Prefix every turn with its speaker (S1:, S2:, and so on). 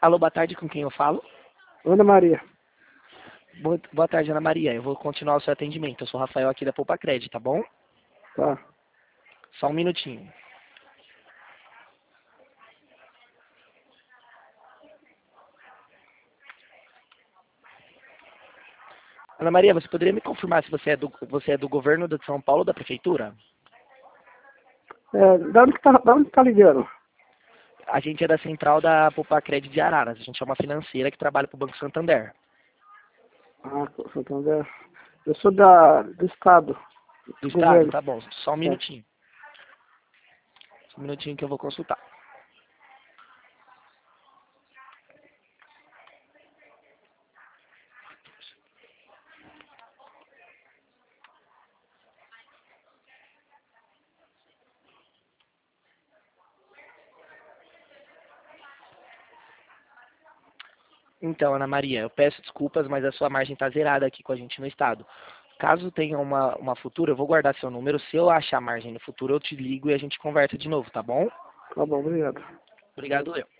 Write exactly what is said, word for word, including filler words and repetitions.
S1: Alô, boa tarde, com quem eu falo?
S2: Ana Maria.
S1: Boa, boa tarde, Ana Maria. Eu vou continuar o seu atendimento. Eu sou o Rafael aqui da Poupa Cred, tá bom?
S2: Tá.
S1: Só um minutinho. Ana Maria, você poderia me confirmar se você é do, você é do governo de São Paulo ou da prefeitura?
S2: É, da onde que tá, da onde que tá ligando?
S1: A gente é da central da Poupa Cred de Araras. A gente é uma financeira que trabalha para o Banco Santander.
S2: Ah, Santander. Eu sou da, do estado.
S1: Do
S2: Do
S1: estado?
S2: governo.
S1: Tá bom. Só um
S2: É.
S1: minutinho. Só um minutinho que eu vou consultar. Então, Ana Maria, eu peço desculpas, mas a sua margem está zerada aqui com a gente no estado. Caso tenha uma, uma futura, eu vou guardar seu número. Se eu achar margem no futuro, eu te ligo e a gente conversa de novo, tá bom?
S2: Tá bom, obrigado.
S1: Obrigado, eu.